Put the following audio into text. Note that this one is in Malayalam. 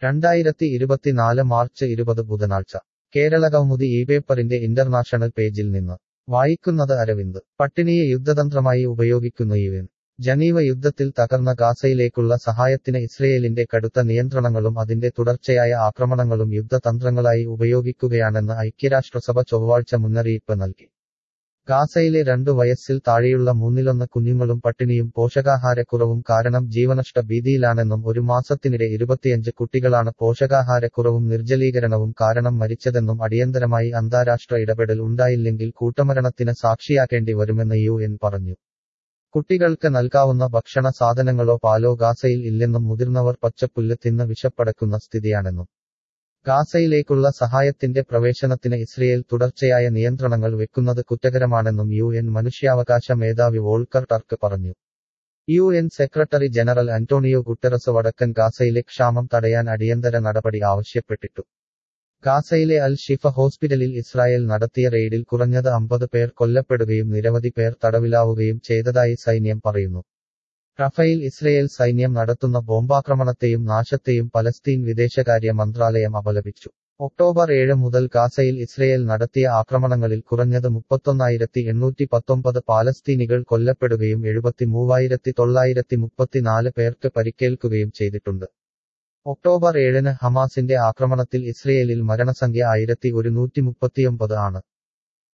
2024 മാർച്ച് 20 ബുധനാഴ്ച കേരളകൗമുദി ഇപേപ്പറിന്റെ ഇന്റർനാഷണൽ പേജിൽ നിന്ന് വായിക്കുന്നത് അരവിന്ദ് പട്ടിണിയെ യുദ്ധതന്ത്രമായി ഉപയോഗിക്കുന്നു യുഎൻ ജനീവ യുദ്ധത്തിൽ തകർന്ന ഗാസയിലേക്കുള്ള സഹായത്തിന് ഇസ്രയേലിന്റെ കടുത്ത നിയന്ത്രണങ്ങളും അതിന്റെ തുടർച്ചയായ ആക്രമണങ്ങളും യുദ്ധതന്ത്രങ്ങളായി ഉപയോഗിക്കുകയാണെന്ന് ഐക്യരാഷ്ട്രസഭ ചൊവ്വാഴ്ച മുന്നറിയിപ്പ് നൽകി. ഗാസയിലെ 2 വയസ്സിൽ താഴെയുള്ള 1/3 കുഞ്ഞുങ്ങളും പട്ടിണിയും പോഷകാഹാരക്കുറവും കാരണം ജീവനഷ്ട ഭീതിയിലാണെന്നും ഒരു മാസത്തിനിടെ 25 കുട്ടികളാണ് പോഷകാഹാരക്കുറവും നിർജ്ജലീകരണവും കാരണം മരിച്ചതെന്നും അടിയന്തരമായി അന്താരാഷ്ട്ര ഇടപെടൽ ഉണ്ടായില്ലെങ്കിൽ കൂട്ടമരണത്തിന് സാക്ഷിയാക്കേണ്ടി വരുമെന്ന് യുഎൻ പറഞ്ഞു. കുട്ടികൾക്ക് നൽകാവുന്ന ഭക്ഷണ സാധനങ്ങളോ പാലോ ഗാസയിൽ ഇല്ലെന്നും മുതിർന്നവർ പച്ചപ്പുല്ല് തിന്ന് വിശപ്പടക്കുന്ന സ്ഥിതിയാണെന്നും. ഗാസയിലേക്കുള്ള സഹായത്തിന്റെ പ്രവേശനത്തിന് ഇസ്രയേൽ തുടർച്ചയായ നിയന്ത്രണങ്ങൾ വെക്കുന്നത് കുറ്റകരമാണെന്നും യുഎൻ മനുഷ്യാവകാശ മേധാവി വോൾക്കർ ടർക്ക് പറഞ്ഞു. UN secretary general Antonio Guterres വടക്കൻ ഗാസയിലെ ക്ഷാമം തടയാൻ അടിയന്തര നടപടി ആവശ്യപ്പെട്ടിട്ടു. ഗാസയിലെ അൽ ഷിഫ ഹോസ്പിറ്റലിൽ ഇസ്രായേൽ നടത്തിയ റെയ്ഡിൽ കുറഞ്ഞത് 50 പേർ കൊല്ലപ്പെടുകയും നിരവധി പേർ തടവിലാവുകയും ചെയ്തതായി സൈന്യം പറയുന്നു. റഫയിൽ ഇസ്രയേൽ സൈന്യം നടത്തുന്ന ബോംബാക്രമണത്തെയും നാശത്തെയും പലസ്തീൻ വിദേശകാര്യ മന്ത്രാലയം അപലപിച്ചു. ഒക്ടോബർ 7 മുതൽ ഗാസയിൽ ഇസ്രയേൽ നടത്തിയ ആക്രമണങ്ങളിൽ കുറഞ്ഞത് 31,819 പാലസ്തീനികൾ കൊല്ലപ്പെടുകയും 73,934 പേർക്ക് പരിക്കേൽക്കുകയും ചെയ്തിട്ടുണ്ട്. ഒക്ടോബർ 7 ഹമാസിന്റെ ആക്രമണത്തിൽ ഇസ്രയേലിൽ മരണസംഖ്യ 1139 ആണ്.